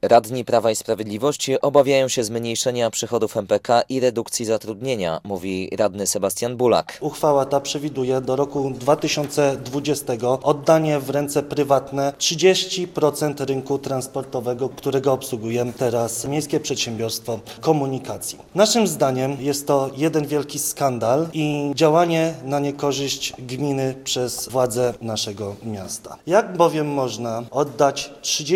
Radni Prawa i Sprawiedliwości obawiają się zmniejszenia przychodów MPK i redukcji zatrudnienia, mówi radny Sebastian Bulak. Uchwała ta przewiduje do roku 2020 oddanie w ręce prywatne 30% rynku transportowego, którego obsługuje teraz Miejskie Przedsiębiorstwo Komunikacji. Naszym zdaniem jest to jeden wielki skandal i działanie na niekorzyść gminy przez władze naszego miasta. Jak bowiem można oddać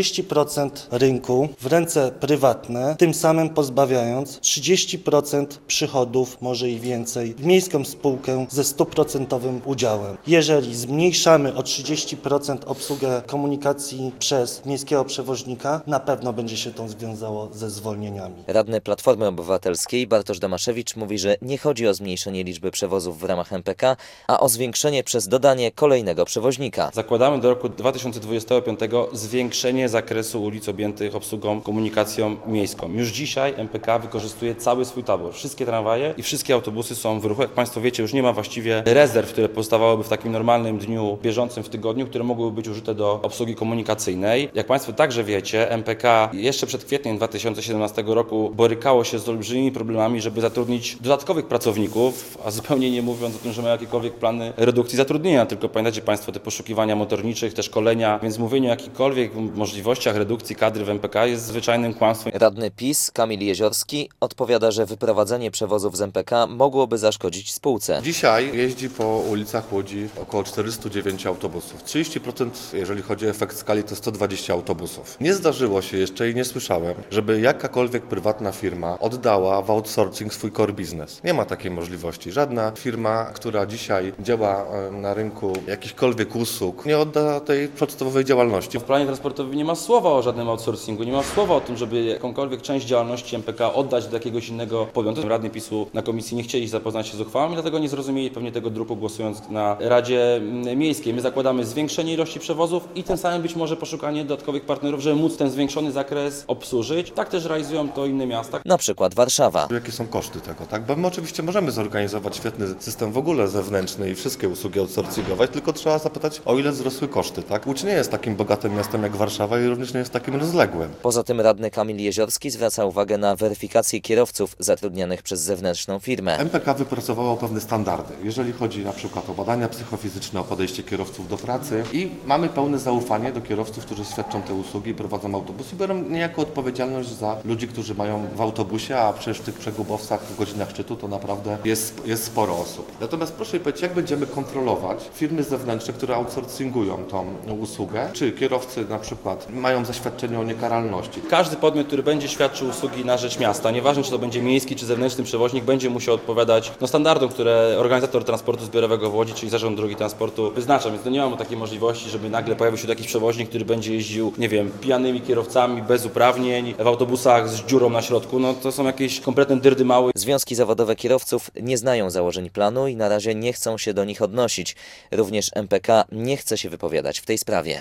30% rynku w ręce prywatne, tym samym pozbawiając 30% przychodów, może i więcej, w miejską spółkę ze 100% udziałem. Jeżeli zmniejszamy o 30% obsługę komunikacji przez miejskiego przewoźnika, na pewno będzie się to związało ze zwolnieniami. Radny Platformy Obywatelskiej Bartosz Damaszewicz mówi, że nie chodzi o zmniejszenie liczby przewozów w ramach MPK, a o zwiększenie przez dodanie kolejnego przewoźnika. Zakładamy do roku 2025 zwiększenie zakresu ulic objętych obsługą komunikacją miejską. Już dzisiaj MPK wykorzystuje cały swój tabor. Wszystkie tramwaje i wszystkie autobusy są w ruchu. Jak Państwo wiecie, już nie ma właściwie rezerw, które pozostawałyby w takim normalnym dniu bieżącym w tygodniu, które mogłyby być użyte do obsługi komunikacyjnej. Jak Państwo także wiecie, MPK jeszcze przed kwietniem 2017 roku borykało się z olbrzymimi problemami, żeby zatrudnić dodatkowych pracowników, a zupełnie nie mówiąc o tym, że ma jakiekolwiek plany redukcji zatrudnienia. Tylko pamiętacie Państwo te poszukiwania motorniczych, te szkolenia, więc mówienie o jakichkolwiek możliwościach redukcji kadry w MPK jest zwyczajnym kłamstwem. Radny PiS Kamil Jeziorski odpowiada, że wyprowadzenie przewozów z MPK mogłoby zaszkodzić spółce. Dzisiaj jeździ po ulicach Łodzi około 409 autobusów. 30%, jeżeli chodzi o efekt skali, to 120 autobusów. Nie zdarzyło się jeszcze i nie słyszałem, żeby jakakolwiek prywatna firma oddała w outsourcing swój core business. Nie ma takiej możliwości. Żadna firma, która dzisiaj działa na rynku jakichkolwiek usług, nie odda tej podstawowej działalności. W planie transportowym nie ma słowa o żadnym outsourcingu, nie ma słowa o tym, żeby jakąkolwiek część działalności MPK oddać do jakiegoś innego podmiotu. Radni PiS-u na komisji nie chcieli zapoznać się z uchwałami, dlatego nie zrozumieli pewnie tego druku, głosując na Radzie Miejskiej. My zakładamy zwiększenie ilości przewozów i tym samym być może poszukanie dodatkowych partnerów, żeby móc ten zwiększony zakres obsłużyć. Tak też realizują to inne miasta. Na przykład Warszawa. Jakie są koszty tego, tak? Bo my oczywiście możemy zorganizować świetny system w ogóle zewnętrzny i wszystkie usługi outsourcingować, tylko trzeba zapytać, o ile wzrosły koszty, tak? Łódź nie jest takim bogatym miastem jak Warszawa i również nie jest takim rozległym. Poza tym radny Kamil Jeziorski zwraca uwagę na weryfikację kierowców zatrudnianych przez zewnętrzną firmę. MPK wypracowało pewne standardy, jeżeli chodzi na przykład o badania psychofizyczne, o podejście kierowców do pracy i mamy pełne zaufanie do kierowców, którzy świadczą te usługi, prowadzą autobus i biorą niejako odpowiedzialność za ludzi, którzy mają w autobusie, a przecież w tych przegubowcach w godzinach szczytu to naprawdę jest sporo osób. Natomiast proszę mi powiedzieć, jak będziemy kontrolować firmy zewnętrzne, które outsourcingują tą usługę, czy kierowcy na przykład mają zaświadczenie o niekaralności. Każdy podmiot, który będzie świadczył usługi na rzecz miasta, nieważne czy to będzie miejski czy zewnętrzny przewoźnik, będzie musiał odpowiadać standardom, które organizator transportu zbiorowego w Łodzi, czyli Zarząd Drogi Transportu wyznacza. Więc nie mamy takiej możliwości, żeby nagle pojawił się jakiś przewoźnik, który będzie jeździł, nie wiem, pijanymi kierowcami, bez uprawnień, w autobusach z dziurą na środku. No to są jakieś kompletne dyrdy małe. Związki zawodowe kierowców nie znają założeń planu i na razie nie chcą się do nich odnosić. Również MPK nie chce się wypowiadać w tej sprawie.